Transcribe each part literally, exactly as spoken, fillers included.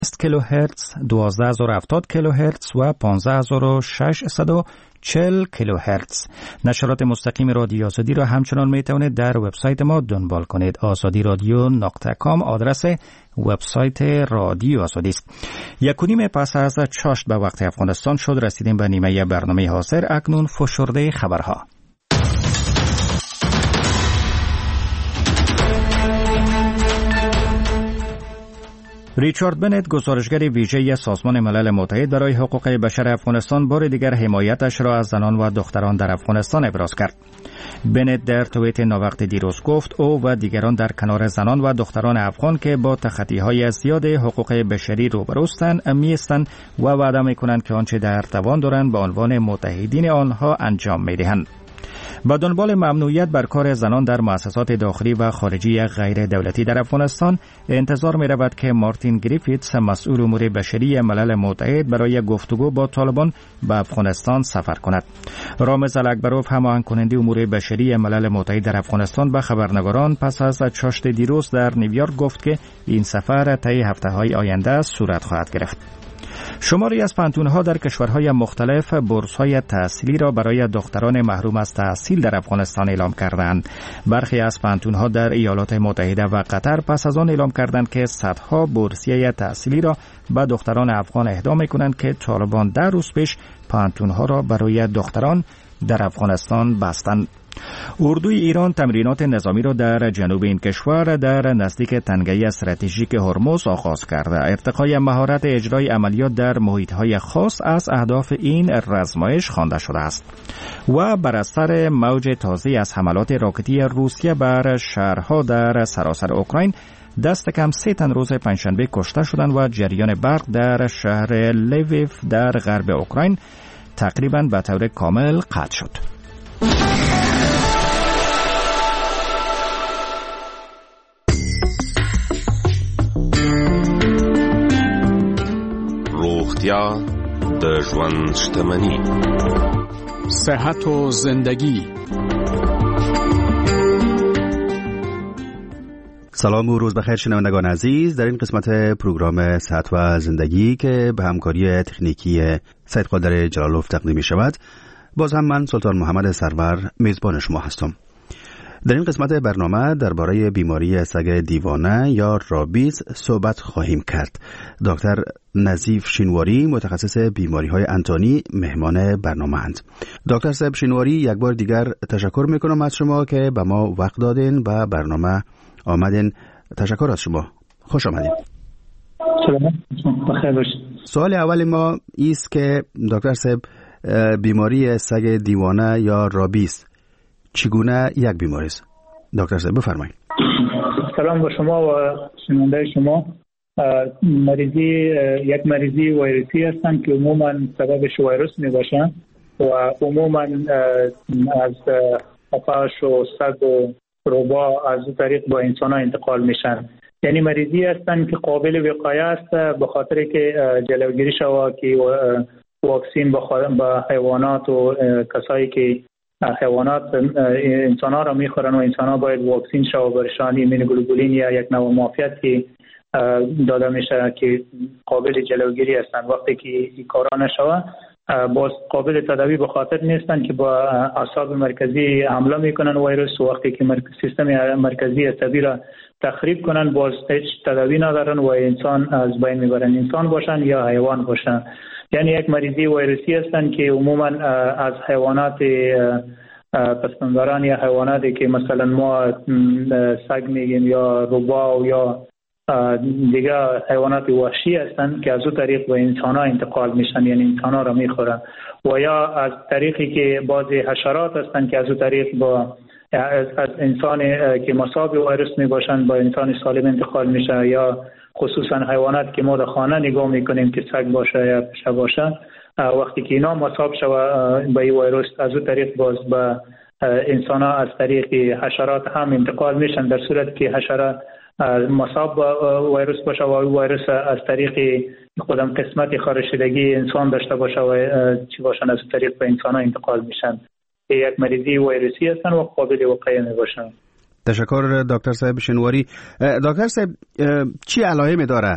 کیلوهرتز، دوازده هزار و هفتاد کیلوهرتز و پانزده هزار و ششصد و چهل کیلوهرتز. نشرات مستقیم رادیو آزادی را همچنان می توانید در وبسایت ما دنبال کنید. آزادی رادیو نقطه کام آدرس وبسایت رادیو آزادی است. یک و نیم پس از چاشت به وقت افغانستان شد، رسیدیم به نیمه برنامه حاضر. اکنون فشرده خبرها. ریچارد بنت، گزارشگر ویژه سازمان ملل متحد برای حقوق بشر افغانستان، بار دیگر حمایتش را از زنان و دختران در افغانستان ابراز کرد. بنت در توییت ناوقت دیروز گفت او و دیگران در کنار زنان و دختران افغان که با تخطی‌های زیاد حقوق بشری روبروستند می‌ایستند و وعده می‌کنند که آنچه در توان دارند به عنوان متحدین آنها انجام می‌دهند. با دنبال ممنوعیت بر کار زنان در مؤسسات داخلی و خارجی غیر دولتی در افغانستان، انتظار می رود که مارتین گریفیتس، مسئول امور بشری ملل متحد، برای گفتگو با طالبان به افغانستان سفر کند. رامز الاکبروف، هماهنگ کننده امور بشری ملل متحد در افغانستان، به خبرنگاران پس از چاشت دیروز در نیویورک گفت که این سفر طی هفته‌های آینده صورت خواهد گرفت. شماری از پانتون‌ها در کشورهای مختلف بورس‌های تحصیلی را برای دختران محروم از تحصیل در افغانستان اعلام کردند. برخی از پانتون‌ها در ایالات متحده و قطر پس از آن اعلام کردند که صدها بورسیه تحصیلی را به دختران افغان اهدا می‌کنند که طالبان در روز پیش پانتون‌ها را برای دختران در افغانستان بستند. اردوی ایران تمرینات نظامی را در جنوب این کشور در نزدیک تنگه استراتژیک هرمز آغاز کرده. ارتقای مهارت اجرای عملیات در محیط‌های خاص از اهداف این رزمایش خوانده شده است. و بر اثر موج تازه از حملات راکتی روسیه بر شهرها در سراسر اوکراین، دست کم سه تن روز پنجشنبه کشته شدند و جریان برق در شهر لویف در غرب اوکراین تقریباً به طور کامل قطع شد. روغتیا د ژوند شتمني، صحت و زندگی. سلام و روز بخیر شنوندگان عزیز. در این قسمت پروگرام صحت و زندگی که به همکاری تکنیکی سید قادر جلالوف تقدیم می شود، باز هم من سلطان محمد سرور میزبان شما هستم. در این قسمت برنامه درباره بیماری سگ دیوانه یا رابیز صحبت خواهیم کرد. دکتر نظیف شینواری، متخصص بیماری‌های انتانی، مهمان برنامه اند. دکتر صاحب شینواری، یک بار دیگر تشکر میکنم از شما که به ما وقت دادین و برنامه آمدین. تشکر از شما. خوش آمدین. سلام، بخیر باشید. سوال اول ما ایست که دکتر صاحب، بیماری سگ دیوانه یا رابیز چگونه یک بیماری است؟ دکتر صاحب بفرمایید. سلام با شما و شنونده شما. مریضی یک مریضی ویروسی هستند که عموما سببش ویروس می باشن و عموما از آفاش و سگ و روبا از طریق با انسان ها انتقال میشن. یعنی مریضی هستند که قابل وقایه است به خاطر که جلوگیری شود که واکسین با حیوانات و کسایی که حیوانات انسان ها را میخورن و انسان ها باید واکسین شود برشان ایمونوگلوبولین یا یک نوع معافیت که داده میشه که قابل جلوگیری هستند. وقتی که این کارا نشود باز قابل تداوی به خاطر نیستن که با اعصاب مرکزی حمله میکنن ویروس. وقتی که سیستم مرکزی عصبی را تخریب کنن باز هیچ تداوی ندارن و انسان از بین میبرن، انسان باشن یا حیوان باشن. یعنی یک مریضی ویروسی هستند که عموما از حیوانات پستانداران یا حیواناتی که مثلا ما سگ میگیم یا روبا یا دیگه حیوانات وحشی هستند که از اون طریق به انسان ها انتقال میشن، یعنی انسان ها را میخورن. و یا از طریقی که بعضی حشرات هستند که از اون طریق با از انسان که مصاب ویروس میباشن با انسان سالم انتقال میشه، یا خصوصا حیوانات که ما در خانه نگاه میکنیم که سگ باشه یا پشه باشه، وقتی که اینا مصاب شوه به این ویروس از اون طریق باز به انسان ها از طریق حشرات هم انتقال میشن، در صورت که حشرات مصاب ویروس باشه و ویروس از طریق خودم قسمت خارشیدگی انسان داشته باشه و چی باشن از طریق به انسان ها انتقال میشن. یک مریضی ویروسی هستن و قابل وقایه می باشن. تشکر دکتر صاحب شینواری. دکتر صاحب چی علائمی داره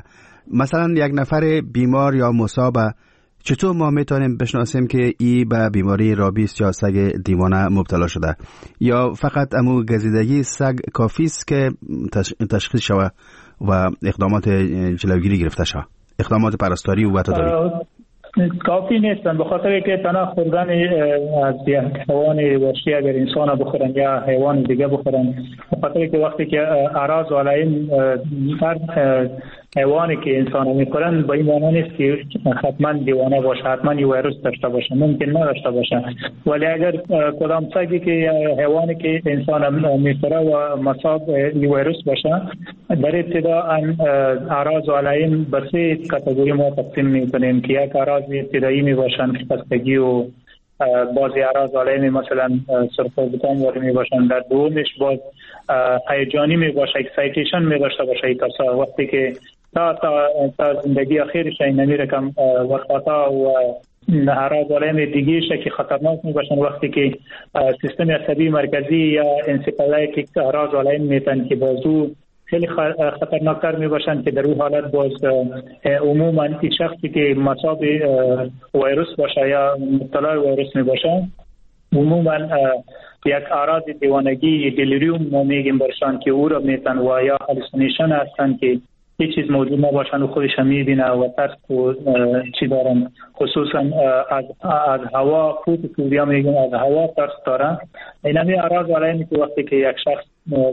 مثلا یک نفر بیمار یا مصاب چطور ما میتونیم بشناسیم که ای به بیماری رابیس یا سگ دیوانه مبتلا شده، یا فقط امو گزیدگی سگ کافی است که تشخیص شوه و اقدامات جلوگیری گرفته شوه، اقدامات پرستاری و تداوی؟ کافی نیستن، به خاطر که تنها خوردن از یک حیوان وحشی اگر انسان بخورن یا حیوان دیگه بخورن، به خاطر که وقتی که اعراض و علائم هر حیوانی که انسان میخورن به این معنی نیست که حتما دیوانه باشه، حتما یه ویروس داشته باشه، ممکن نداشته باشه. ولی اگر کدام سگی که حیوانی که انسان میخوره و مصاب یه ویروس باشه، در ابتدا اعراض و علائم به سه کاتگوری ما تقسیم میکنیم که یک اعراض ابتدایی می باشن، خستگی و بعضی اعراض علائم مثلا سرفه زکام وارد می باشن. در دومش باز هیجانی می باشه، اکسایتیشن می داشته باشه، تا وقتی که تا تا, تا زندگی اخیرش نمی رکم وقتا و اعراض علائم دیگه که خطرناک می باشن وقتی که سیستم عصبی مرکزی یا انسفالایتیک اعراض علائم میتن که بازو خیلی خطرناکتر می باشن که در اون حالت باز عموما این شخصی که مصاب ویروس باشه یا مبتلا ویروس می باشه عموما یک اعراض دیوانگی دلیریوم ما میگیم برشان که او را میتن و یا هالوسینیشن هستن که هیچ چیز موجود نباشن و خودش میبینه و ترس و چی دارن، خصوصا از از هوا فوتوفوبیا میگیم، از هوا ترس دارن. این همی اعراض علائمی که وقتی که یک شخص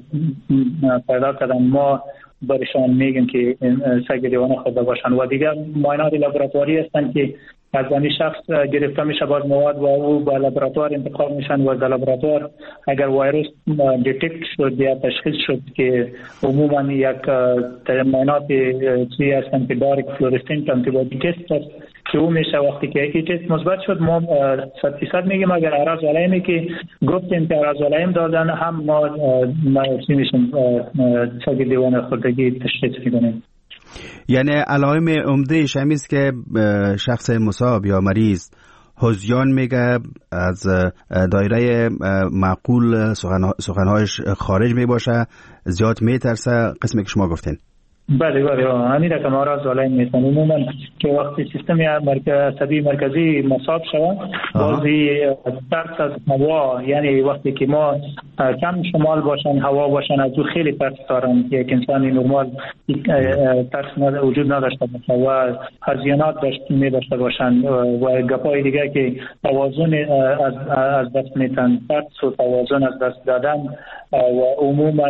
پیدا کردن ما برشان میگیم که سگ دیوانه خورده باشن. و دیگر معاینات لابراتواری هستن که از این شخص گرفته میشه باز مواد و او به لابراتوار انتقال میشن و در لابراتوار اگر ویروس دیتکت شد یا تشخیص شد که عموما یک معاینات چیزی هستن که دارک فلورسنت آنتیبادی تست است که او میشه وقتی که یکی تست مثبت شد ما صد فیصد میگیم اگر اعراض علائمی که گفتیم که اعراض علائم دادن هم ما چی میشیم سگ دیوانه خوردگی تشخیص میکنیم. یعنی علائم عمده‌اش همین است که شخص مصاب یا مریض هذیان میگه، از دایره معقول سخنهایش خارج میباشه، زیاد میترسه، قسمی که شما گفتین. بله بله همین رقم اعراض علائم میتن عموما که وقتی سیستم عصبی مرکزی مصاب شود بازی ترس از هوا، یعنی وقتی که ما کم شمال باشن هوا باشن از او خیلی ترس دارن که یک انسانی نرمال ترس وجود نداشته باشه و هذیانات داشت می داشته باشن و گپای دیگه که توازن از از دست میتن، ترس و توازن از دست دادن و عموما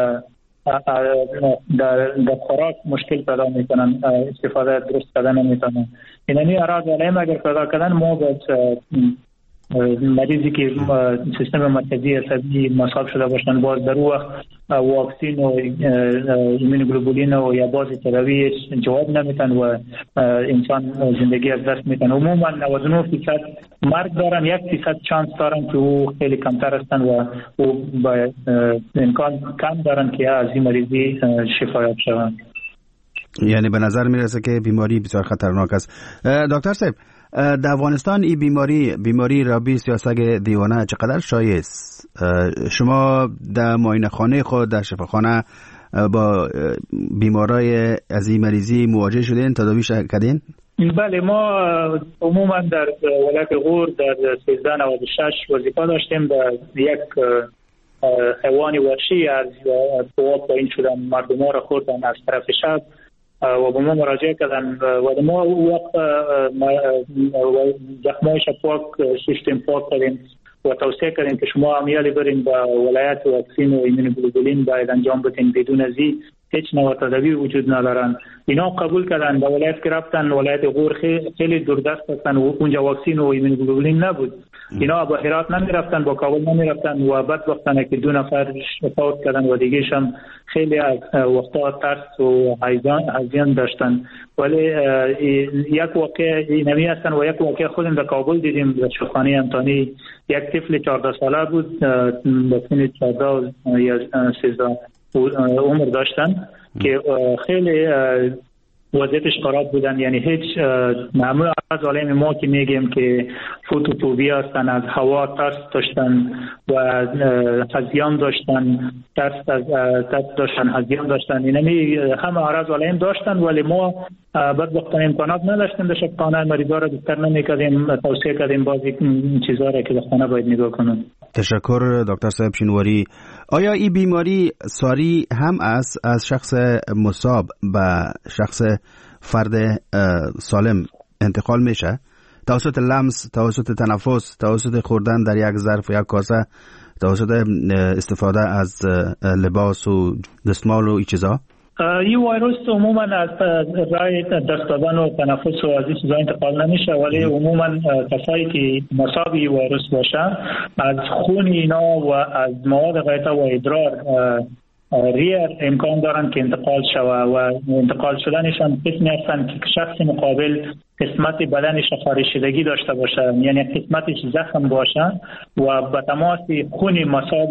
در در خوراک مشکل پیدا میکنن، استفاده درست کردن نمیتونن. اینمی اعراض علائم اگر پیدا کردن ما باید مریضی که سیستم مرکزی عصبی مصاب شده باشن باز در وقت واکسین و ایمونوگلوبولین و یا بازی تداویش جواب نمیتن و انسان زندگی از دست میتن. عموما نود و نه درصد مرگ دارن، یک درصد چانس دارن که او خیلی کمتر هستن و او با امکان کم دارن که از این مریضی شفایاب شوند. یعنی به نظر میرسه که بیماری بسیار خطرناک است. دکتر صاحب، در افغانستان این بیماری بیماری رابیس یا سگ دیوانه چقدر شایع است؟ شما در معاینه خانه خود در شفاخانه با بیمارای از این مریضی مواجه شدین، تداویش کردین؟ بله، ما عموما در ولایت غور در سیزده نود و شش وظیفه داشتیم. در یک حیوان وحشی از فوق پایین شدن مردم ها را خوردن از طرف شب و به ما مراجعه کردن و ما وقت زخمایش پاک سیستم پاک کردیم و توصیه کردیم که شما عملیاتی برین با ولایت واکسین و ایمونوگلوبولین باید انجام بدین، بدون ازی هیچ نوع تداوی وجود ندارن. اینا قبول کردن، به ولایت که رفتن ولایت غور خیلی دوردست هستن و اونجا واکسین و ایمونوگلوبولین نبود. اینا با هرات نمی رفتن، با کابل نمی رفتن و بعد وقتانه که دو نفر فوت کردن و دیگه‌ش هم خیلی وقتا ترس و هیجان داشتن. ولی یک واقع نمی هستن و یک واقع خودم در کابل دیدیم در شفاخانه امتانی. یک طفل چهارده ساله بود، به سن چهارده یا سیزده عمر داشتن که خیلی وضعیتش خراب بودن. یعنی هیچ معمول از عالم ما که میگیم که فوتوفوبیا هستن، از هوا ترس داشتن و هزیان داشتن، ترس از ترس داشتن، هزیان داشتن، یعنی همه اعراض عالم داشتن، ولی ما بدبختانه امکانات نداشتیم در خانه مریضا را بستر نمیکردیم، توصیه کردیم بعضی چیزا را که در خانه باید نگاه کنن. تشکر دکتر صاحب شینواری. آیا این بیماری ساری هم است از شخص مصاب به شخص فرد سالم انتقال میشه؟ توسط لمس، توسط تنفس، توسط خوردن در یک ظرف یا یک کاسه، توسط استفاده از لباس و دستمال و این چیزا؟ این ویروس عموما از رای دست دادن و تنفس و از این چیزا انتقال نمیشه، ولی عموما کسایی که مصاب این ویروس باشه از خون اینا و از مواد غیطه و ادرار ریر امکان دارن که انتقال شوه و انتقال شدنشان قسمی هستن که شخص مقابل قسمت بدنش خارشیدگی داشته باشه، یعنی قسمتش زخم باشه و به تماس خون مصاب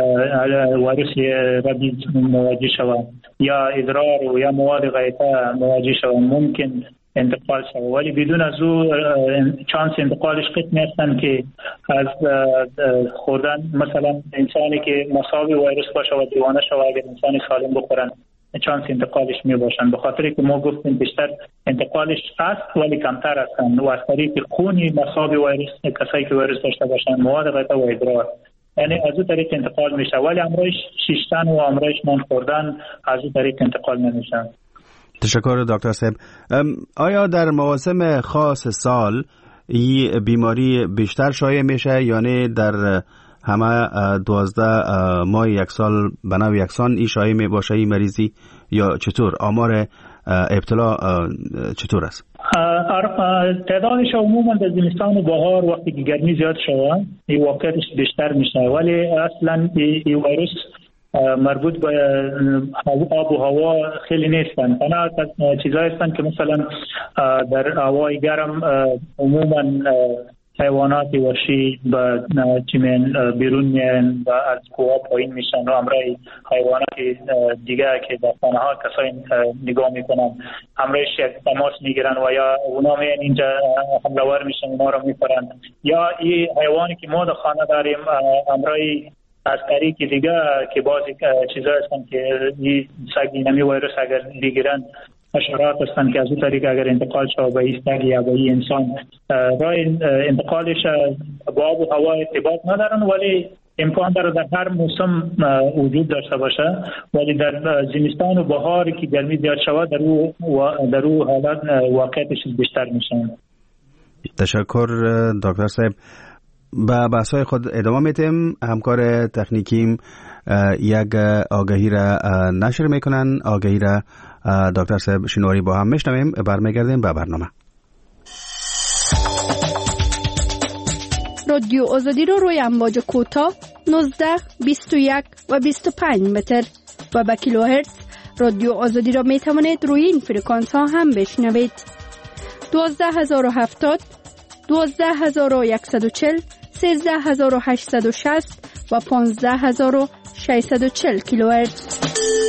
ویروس ربیز مواجه شوه یا ادرار و یا مواد غیطه مواجه شوه، ممکن انتقال شوه. ولی بدون از او چانس انتقالش قسمی هستن که از خوردن، مثلا انسانی که مصاب ویروس باشه و دیوانه شوه اگر انسانی سالم بخورن چانس انتقالش می باشن، به خاطری که ما گفتیم بیشتر انتقالش هست ولی کمتر هستن و از طریق خونی مصاب ویروس کسایی که ویروس داشته باشن، مواد غیطه و ادرار، یعنی از اون طریق انتقال میشه، ولی امرایش شیشتن و امرایش نان خوردن از اون طریق انتقال نمیشن. تشکر دکتر صاحب. آیا در مواسم خاص سال این بیماری بیشتر شایع میشه یعنی در همه دوازده ماه یک سال به نوع یکسان این شایع می باشه این مریضی یا چطور؟ آمار ابتلا چطور است؟ تعدادش عموما در زمستان و بهار وقتی که گرمی زیاد شده این واقعیتش بیشتر میشه، ولی اصلا این ویروس مربوط به آب و هوا خیلی نیستن، تنها چیزایی هستن که مثلا در هوای گرم عموما حیوانات وحشی به چمن بیرون میان و از کوه پایین میشن و امرای حیوانات دیگه که در خانه ها کسایی نگاه میکنن امرایش یک تماس میگیرن و یا اونا میان اینجا حمله‌ور میشن اونا رو میخورن، یا این حیوانی که ما در خانه داریم امرای از طریق دیگه که بعضی چیزا هستن که این سگ نمی ویروس اگر بگیرن حشرات هستن که از اون طریق اگر انتقال شد به این سگ یا به این انسان راه انتقالش با آب و هوا ارتباط ندارن، ولی امکان داره در هر موسم وجود داشته باشه، ولی در زمستان و بهار که گرمی زیاد شود در او در او حالات واقعیتش بیشتر میشن. تشکر دکتر صاحب. با بحث‌های خود ادامه میتیم. همکار تکنیکیم یک آگهی را نشر میکنن. آگهی را دکتر صاحب شینواری با هم میشنویم. برمیگردیم به برنامه. رادیو آزادی رو روی امواج کوتاه نوزده، بیست و یک و بیست و پنج متر و به کیلوهرتز رادیو آزادی را میتوانید روی این فرکانس ها هم بشنوید. دوازده هزار و هفتاد، دوازده هزار و صد و چهل، سیزده هزار و هشتصد و شصت و پانزده هزار و ششصد و چهل کیلوهرتز.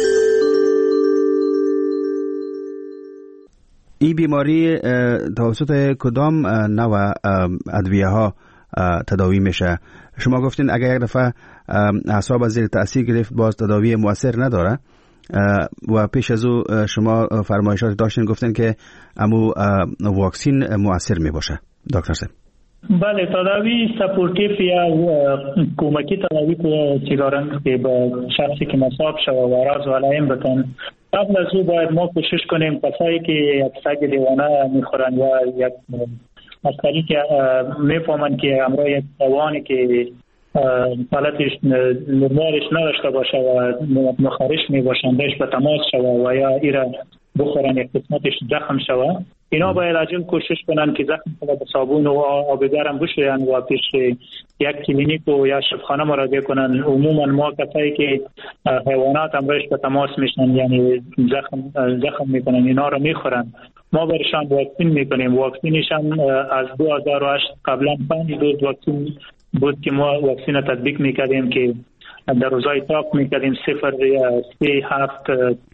این بیماری توسط کدام نوع ادویه ها تداوی میشه؟ شما گفتین اگر یک دفعه اعصاب از زیر تاثیر گرفت باز تداوی مؤثر نداره و پیش از او شما فرمایشات داشتین گفتین که امو واکسین مؤثر می باشه. دکتر صاحب بله، تداوی سپورتیف یا کمکی تداوی که چیکارن که به شخصی که مصاب شده و اعراض و علائم بتن، قبل از او باید ما کوشش کنیم کسایی که یک سگ دیوانه میخورن یا یک از طریق میفهمن که امرای یک حیوانی که حالتش نرمالش نداشته باشه و مخارش می باشن بهش به تماس شوه و یا ایره بخورن یک قسمتش زخم شوه، اینا باید عجل کوشش کنن که زخم شده به صابون و آب گرم بشوین و پیش یک کلینیک و یا شفاخانه مراجعه کنن. عموما ما کسایی که حیوانات امرایش به تماس میشن یعنی زخم زخم میکنن اینا رو میخورن، ما برشان واکسین میکنیم. واکسینشان از دو هزار و هشت قبلا پنج دوز واکسین بود که ما واکسین را تطبیق میکردیم که در روزای تاق میکردیم صفر، سه، هفت،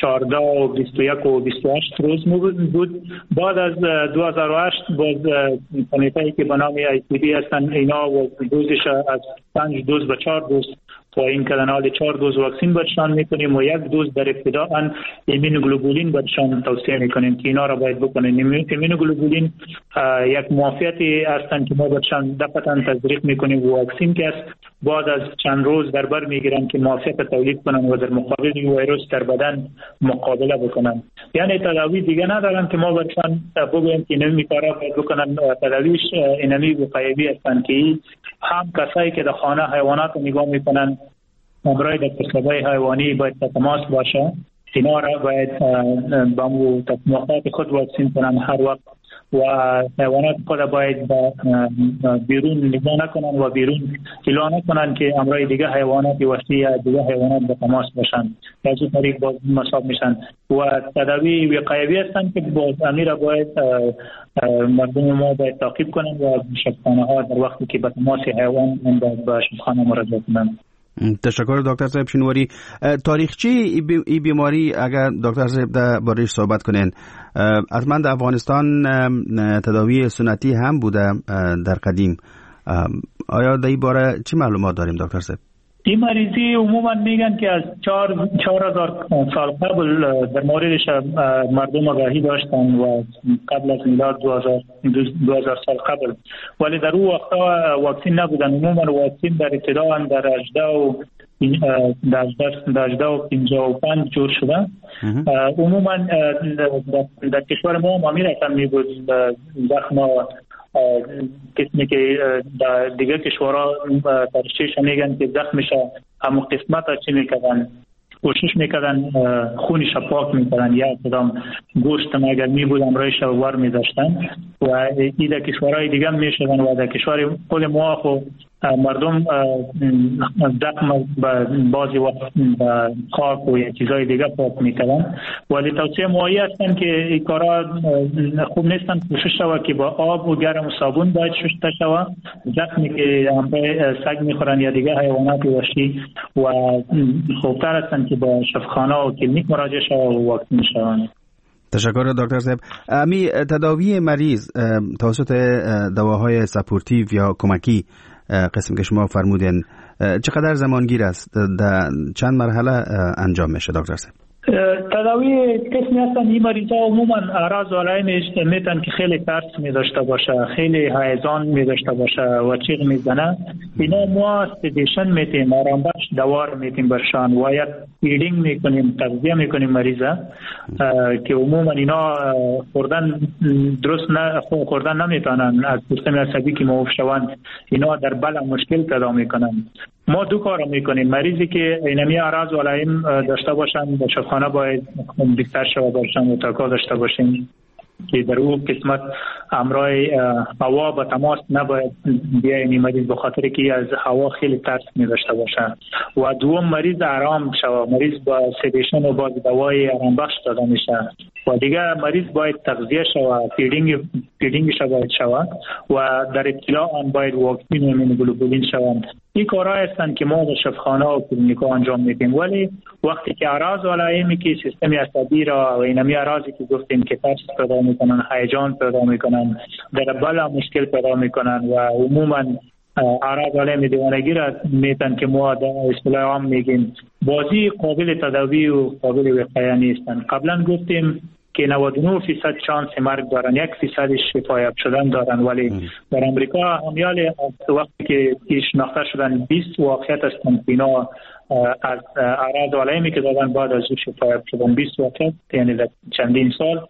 چهارده و بیست و یک و بیست و هشت روز بود. بعد از دو هزار و هشت باز کمیته که به نام آی سی دی هستن اینا دوزش از پنج دوز به چهار دوز پایین کردن. حال چهار دوز واکسین برشان میکنیم و یک دوز در ابتدا ان ایمونوگلوبولین برشان توصیه میکنیم که اینا را باید بکنن. ایمونوگلوبولین یک معافیتی هستن که ما برشان دفعتاً تزریق میکنیم و واکسین که است بعد از چند روز در بر میگیرن که معافیت تولید کنن و در مقابل ویروس در بدن مقابله بکنن. یعنی تداوی دیگه ندارن که ما برشان بگوییم که اینمی کارا باید بکنن. تداویش اینمی وقایوی هستن که هم کسایی که در خانه حیوانات نگاه میکنن امرای در تصابای حیوانی باید تماس باشه. اینا را باید با مو تطمیقات خود واکسین کنن هر وقت و حیوانات خود باید بیرون نگاه نکنن و بیرون اطلاع نکنن که امرای دیگه حیوانات وحشی یا دیگه حیوانات به تماس باشن. از این طریق باز مصاب میشن و تداوی وقایوی هستن که باز امیر باید مردم ما باید تعقیب کنن و شفخانه ها در وقتی که به تماس حیوان به شفخانه مراجعه کنن. تشکر دکتر صاحب شنواری. تاریخچه ای بیماری اگر دکتر صاحب در بارش صحبت کنین، حتما در افغانستان تداوی سنتی هم بوده در قدیم. آیا در این باره چی معلومات داریم دکتر صاحب؟ این مریضی عموما میگن که از چهار چهار هزار سال قبل در موردش مردم آگاهی داشتن و قبل از میلاد دو هزار دو هزار سال قبل، ولی در اون وقتا واکسین نبودن. عموما واکسین در ابتدا در هجده و در هجده و پنجاه و پنج جور شده. عموما در کشور ما هم امیر هم می بود زخم قسمی که دیگه کشورها ترشیش میگن که زخمش همون قسمت ها چی میکردن کوشش میکردن خونش پاک میکردن یا کدام گوشت اگر می بود امرایش ور میداشتن و این در کشورهای دیگه میشدن و در کشور خود ما خو مردم زخم بعضی وقت خاک و یا چیزهای دیگه پاک میکردن. ولی توصیه مایی هستن که این کارا خوب نیستن. کوشش شوه که با آب و گرم و صابون باید شسته شوه. زخمی که همراه سگ میخورن یا دیگه حیوانات وحشی و خوبتر هستن که با شفاخانه و کلینیک مراجعه شوه و واکسین شوند. تشکر دکتر صاحب. امی تداوی مریض توسط دواهای سپورتیو یا کمکی قسم که شما فرمودین چقدر زمانگیر است؟ در چند مرحله انجام میشه دکتر صاحب؟ تداوی قسمی هستن این مریضا عموما اعراض و علائمش میتن که خیلی ترس می داشته باشه، خیلی هیجان می داشته باشه و چیغ میزنه. اینا ما سدیشن میتیم، آرام بخش دوار میتیم برشان و یا فیدینگ میکنیم، تغذیه میکنیم مریضا که عموما اینا خوردن درست نه خوردن نمیتونن، از سیستم عصبی که موقوف شوند اینا در بلع مشکل پیدا میکنن. ما دو کار میکنیم. مریضی که اینمی اعراض و علائم داشته باشن به شفاخانه باید بیشتر شو باشن و تاکا داشته باشیم که در اون قسمت امرای هوا با تماس نباید بیاینی مریض به خاطر که از هوا خیلی ترس می داشته باشه. و دوم مریض آرام شوه، مریض با سدیشن و با دوای آرام بخش داده میشه و دیگه مریض باید تغذیه شوه، فیدینگ فیدینگ شوه باید شوه و در ابتدا آن باید واکسین و ایمونوگلوبولین شوند. این کارها هستند که ما در شفاخانه و کلینیک‌ها انجام میدیم. ولی وقتی که اعراض و علائمی که سیستم عصبی را و اینمی اعراضی که گفتیم که ترس پیدا میکنن، هیجان پیدا میکنن، در بلع مشکل پیدا میکنن و عموما اعراض علائم دیوانگی را میتن که ما در اصطلاح عام میگیم بازی قابل تداوی و قابل وقایه نیستن. قبلا گفتیم که نود و نه درصد شانس مرگ دارن، یک درصد شفایاب شدن دارن، ولی در امریکا همیال وقتی که شناخته شدن بیست واقعیت هستند که اینا از اعراض و علائمی که دادن بعد از او شفایاب شدن بیست واقعیت، یعنی در چندین سال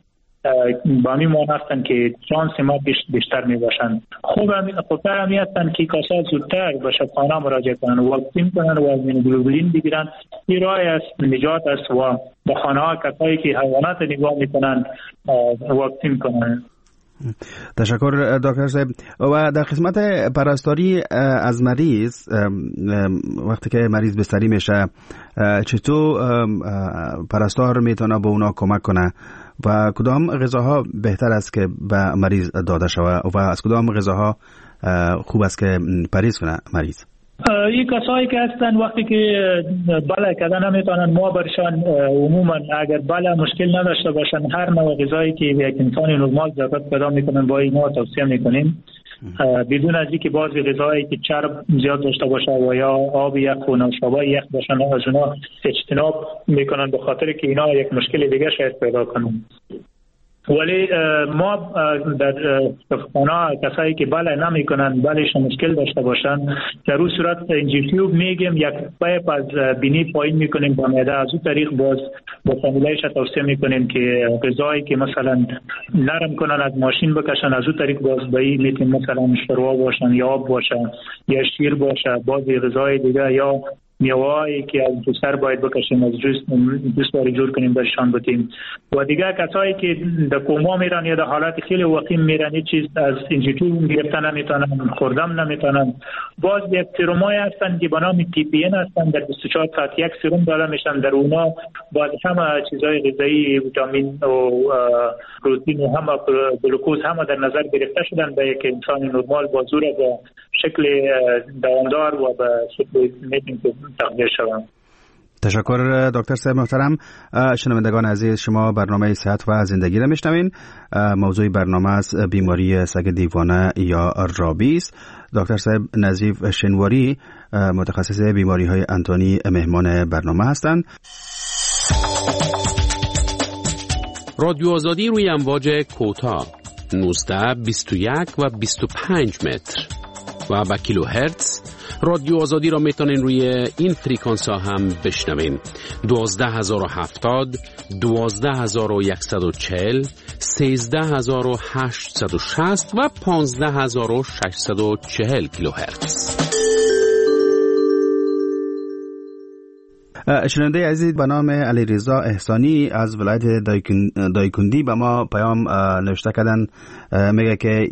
با همین معنی هستن که شانس ما بیشتر می باشن. خوب خوبتر همی هستن که کسا زودتر به شفاخانه مراجعه کنن و واکسین کنن و ایمونوگلوبولین بگیرن. این راه است، نجات است و به خانه ها کسایی که حیوانات نگاه می کنن واکسین کنن. تشکر دکتر صاحب. و در قسمت پرستاری از مریض، وقتی که مریض بستری میشه چطور پرستار میتونه به اونا کمک کنه و کدام غذاها بهتر است که به مریض داده شود و از کدام غذاها خوب است که پرهیز کنه مریض؟ این کسایی که هستن وقتی که بله کدن نمیتونن ما برشان عموما اگر بله مشکل نداشته باشن هر نوع غذایی که یک انسان نرمال ضرورت پیدا میکنن با اینا توصیه میکنیم بدون از اینکه باز غذایی که چرب زیاد داشته باشه و یا آب یخ و نوشابه یخ باشن از اونا اجتناب میکنن به خاطر که اینا یک مشکل دیگه شاید پیدا کنن. ولی ما در خانه کسایی که بله نمی کنن بلهش مشکل داشته باشن در اون صورت انجیوتیوب میگیم یک پایپ از بینی پایین میکنیم با معده از اون طریق باز با فامیلایش توصیه میکنیم که غذایی که مثلا نرم کنن از ماشین بکشن از اون طریق باز بایی میتونیم مثلا شوروا باشن یا آب باشن یا شیر باشه بازی غذای دیگه یا میوه‌ای که از جوسر باید بکشیم از جوس جوس باری جور کنیم برشان بدیم و دیگه کسایی که در کوما میرن یا در حالت خیلی وخیم میرن هیچ چیز از انجیوتیوب گرفتن نمیتونن خوردن نمیتونن باز یک سرمای هستن که به نام تی پی ان هستن در بیست و چهار ساعت یک سرم داده میشن در اونا باز همه چیزای غذایی ویتامین و پروتئین و همه گلوکوز همه در نظر گرفته شدن به یک انسان نرمال با زور به شکل دامدار و به شکل میتونیم تقدیر شوم. تشکر دکتر صاحب محترم. شنوندگان عزیز شما برنامه صحت و زندگی را میشنوین. موضوع برنامه است بیماری سگ دیوانه یا رابیز. دکتر صاحب نظیف شنواری متخصص بیماری های انتانی مهمان برنامه هستند. رادیو آزادی روی امواج کوتاه نوزده بیست و یک و بیست و پنج متر و با کیلو هرتز. رادیو آزادی را میتونین روی این فریکانس ها هم بشنوین. دوازده هزار و هفتاد، دوازده هزار و یکصد و چهل، سیزده هزار و هشتصد و شصت و پانزده هزار و ششصد و چهل کیلو هرتز. شنونده عزیز به نام علیرضا احسانی از ولایت دایکندی به ما پیام نوشته کردن. میگه که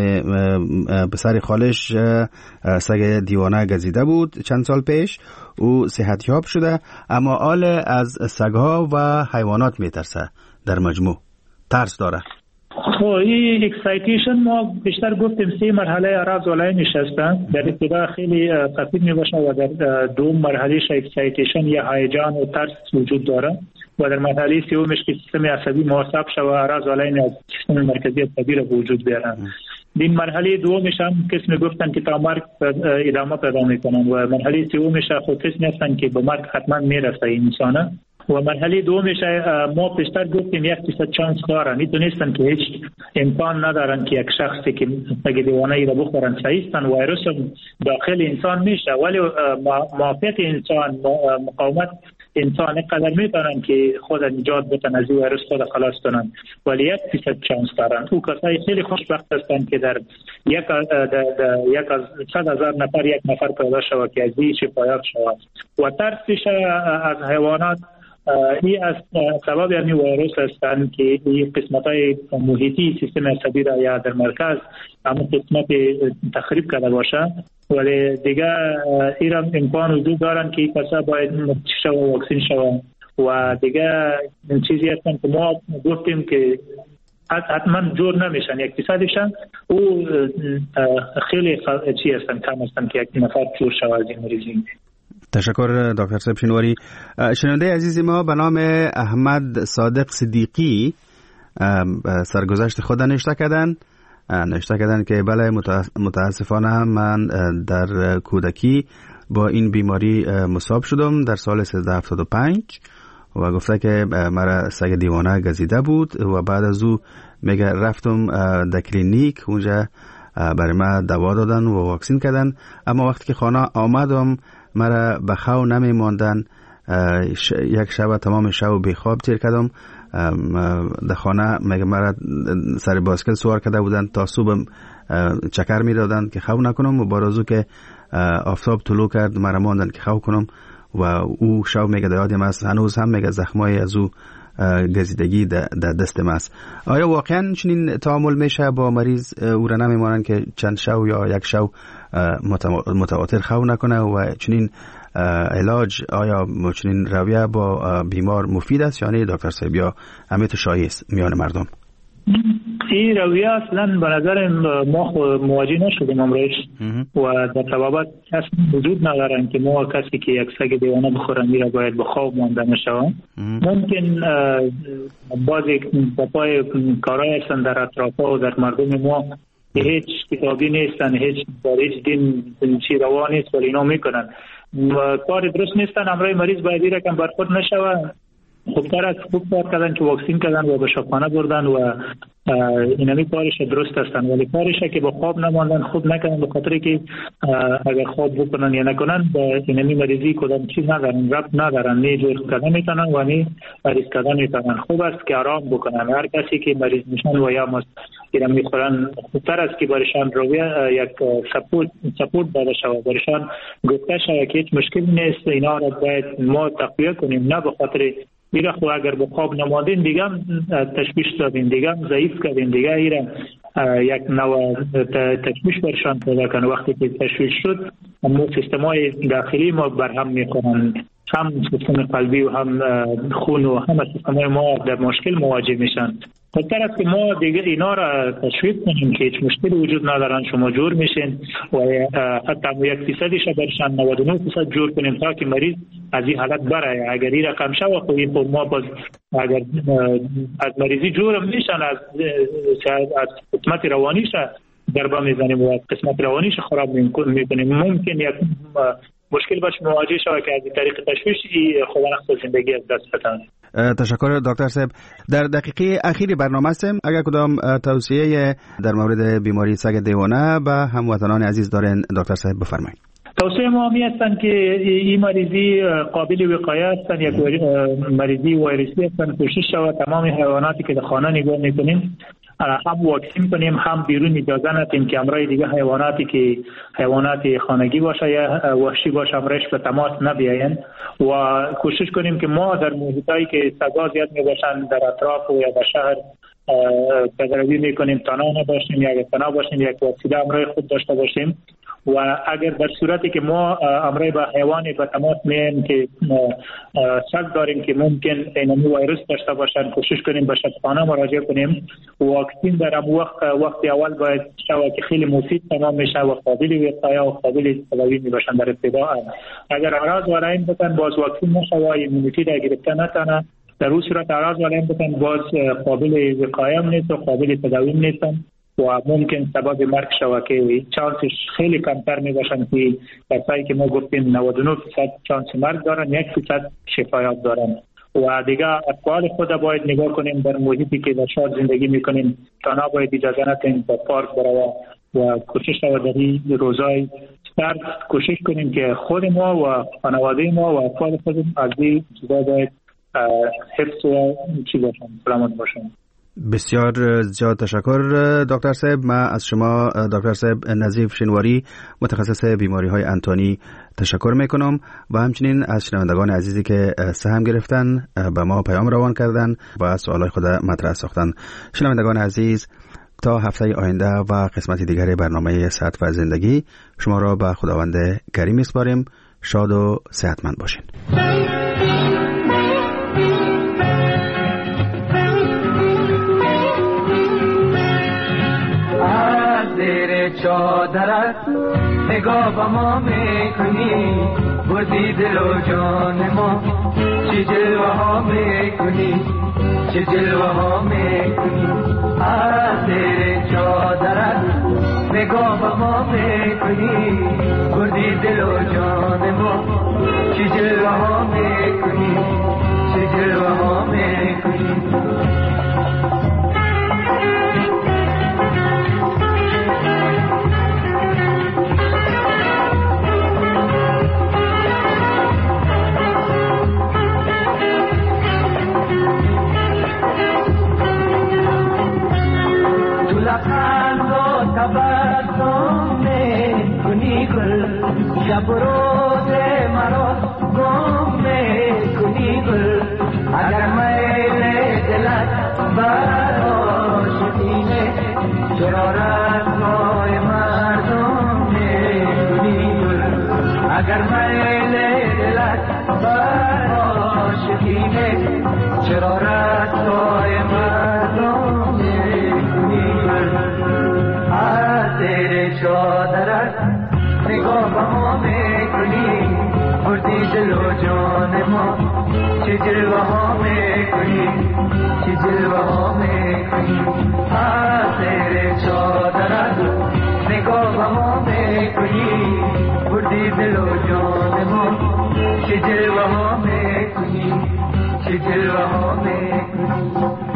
پسر خالش سگ دیوانه گزیده بود چند سال پیش او صحتیاب شده اما حال از سگها و حیوانات میترسه در مجموع ترس داره. خب این اکسایتیشن ما بیشتر گفتیم سه مرحله عرض ولای نشستن در ابتدا خیلی خفیف می باشه و در دوم مرحله ش اکسایتیشن یا هیجان و ترس وجود داره و در مرحله سومش که سیستم عصبی معصب شوه عرض ولای از سیستم مرکزی عصبی را وجود بیارن. این مرحله دومش هم کس میگفتن که تا مرگ ادامه پیدا میکنن و مرحله سومش خود کس نیستن که به مرگ حتما میرسه انسانه و مرحله دومش ما پیشتر گفتیم یک فیصد چانس دارن میتونستن که هیچ امکان ندارن که یک شخصی که سگ دیوانه ای را بخورن سایستن ویروس داخل انسان میشه ولی موافق انسان مقاومت انسان قدر میتونن که خود نجات بدن از ویروس خود خلاص کنن ولی یک فیصد چانس دارن. او کسایی خیلی خوشبخت هستن که در یک یک از صد هزار نفر یک نفر پیدا شود که از این شفایاب شود و ترسش از حیوانات این از سبب یعنی ویروس هستند که این قسمت‌های محیطی سیستم عصبی را یا در مرکز همون قسمت تخریب کرده باشه ولی دیگه این امکان وجود دارن که کسا باید شو و واکسین شو و دیگه چیزی هستن که ما گفتیم که حتما جور نمیشن یک فیصدشن او خیلی چی هستن کم هستن که یک نفر جور شو از این مریضی. تشکر دکتر صاحب شنواری. شنونده عزیز ما به نام احمد صادق صدیقی سرگذشت خود نوشته کردن نوشته کردن که بله متاسفانه من در کودکی با این بیماری مصاب شدم در سال سیزده هفتاد و پنج و گفته که مرا سگ دیوانه گزیده بود و بعد از او میگه رفتم در کلینیک اونجا برای ما دوا دادن و واکسین کردن اما وقتی که خانه آمدم مرا به خو نمی ماندن. یک شب تمام شب به خواب تیر کردم در خانه مگه مرا سر باسکل سوار کرده بودن تا صبح چکر می دادن که خو نکنم و بارازو که آفتاب طلوع کرد مرا ماندن که خو کنم و او شب میگه یادم است هنوز هم میگه زخمای از او گزیدگی در دست ماست. آیا واقعا چنین تعامل میشه با مریض او را نمیمانند که چند شو یا یک شو متواتر خو نکنه و چنین علاج آیا چنین رویه با بیمار مفید است یعنی دکتر صاحب یا امیت شایع میان مردم؟ این رویه اصلا به نظر ما مواجه نشدیم امروز و در طبابت کسی وجود ندارن که ما کسی که یک سگ دیوانه بخوره میره باید به خواب مانده نشوه. ممکن بعضی پای کارهای هستن در اطراف و در مردم ما هیچ کتابی نیستن، هیچ در هیچ دین چی روا نیست ولی اینا میکنن کار درست نیستن. امروز مریض باید این رقم برخورد نشوه. خوبتر از خوب کار کردن که واکسین کردن و به شفاخانه بردن و اینمی کارش درست هستن، ولی کارشه که با خواب نماندن خوب نکنن، به خاطر که اگر خواب بکنن یا نکنن به اینمی مریضی کدام چیز ندارن، ربط ندارن، نه جور کردن میتونن و نه مریض کردن میتونن. خوب است که آرام بکنن. هر کسی که مریض میشن و یا اینم میخورن خوبتر است که برشان رویه یک سپورت سپورت داده شود، برشان گفته شود که هیچ مشکل نیست، اینا را باید ما تقویه کنیم، نه به خاطر دیگه خو اگر به خواب نمادین دیگه تشویش دادین، دیگه ضعیف کردین، دیگه ایران یک نوع تشویش برشان پیدا کنه. وقتی که تشویش شد همون سیستمای داخلی ما برهم میکنن، هم سیستم قلبی و هم خون و همه سیستمای ما در مشکل مواجه میشن. خاطر است که ما دیگه اینا را تشویق کنیم که هیچ مشکلی وجود ندارن، شما جور میشین و حتی یک فیصدیش برشان نود و نه درصد جور کنیم تا که مریض از این حالت بره. اگر این رقم شوه خب این ما باز اگر از مریضی جور میشن از از قسمت روانیش ضربه میزنیم و قسمت روانیش خراب میکنیم. ممکن یک مشکل باشه مواجه شوه که از طریق تشویش خدا نخواست زندگی از دست بدن. تشکر دکتر صاحب. در دقیقه اخیری برنامه هستیم، اگر کدام توصیه در مورد بیماری سگ دیوانه به هموطنان عزیز دارین دکتر صاحب بفرمایید. توصیه ما همی هستند که این مریضی قابل وقایه هستند، یک مریضی ویروسی هستند. کوشش شود تمام حیواناتی که در خانه نگاه میکنیم هم واکسین کنیم، هم بیرون اجازه ندیم که امرای دیگه حیواناتی که حیوانات خانگی باشه یا وحشی باشه امرش به تماس نبیاین و کوشش کنیم که ما در محیطایی که سگا زیاد میباشن در اطراف و یا در شهر پیروی میکنیم، تنها نباشیم یا تنها باشیم، یک وسیله امرای خود داشته باشیم و اگر در صورتی که ما امرای با حیوانی به تماس میایم که شک داریم که ممکن اینمی ویروس داشته باشن، کوشش کنیم به شفاخانه مراجعه کنیم. واکسین در ام وقت وقت اول باید شود که خیلی مفید تمام میشه و قابل وقایه و قابل تداوی میباشن در ابتدا. اگر اعراض وارد بتن باز واکسین نشه و ایمونیتی را گرفته نتونه، در اون صورت اعراض وارد بتن باز قابل وقایه نیست و قابل تداوی نیستن و ممکن سبب مرگ شود که چانسش خیلی کمتر می باشن که کسایی که ما گفتیم نود و نه درصد چانس مرگ دارن، یک درصد شفایت دارن. و دیگه اطفال خود باید نگاه کنیم در محیطی که در شهر زندگی میکنیم، تنها باید اجازه ندیم به پارک برای و کوشش شود در این روزای سرد کوشش کنیم که خود ما و خانواده ما و اطفال خودم از این چیزا باید حفظ و چی باشن، سلامت باشن. بسیار زیاد تشکر دکتر صاحب. ما از شما دکتر صاحب نظیف شنواری متخصص بیماری های انتانی تشکر میکنم و همچنین از شنوندگان عزیزی که سهم گرفتن به ما پیام روان کردن و سوالای خود مطرح ساختن. شنوندگان عزیز تا هفته آینده و قسمت دیگر برنامه صحت و زندگی شما را به خداوند کریم میسپاریم. شاد و صحتمند باشین. چادرت نگاه با ما میکنی، بردی دل و جان ما، چه جلوه ها میکنی، چه جلوه ها میکنی. از زیر چادرت نگاه با ما میکنی، بردی دل و جان ما، چه جلوه ها میکنی، چه جلوه ها میکنی. شب روز مرا گم کنی گل، اگر میل دلت برآشفته چرا رسوای مردم کنی گل، اگر میل دلت برآشفته چرا رسوای مردم جلوه ها میکنی چه جلوه ها میکنی آسر چادرت نگاه ها میکنی بردی دل و جان ما چه جلوه ها میکنی چه جلوه ها میکنی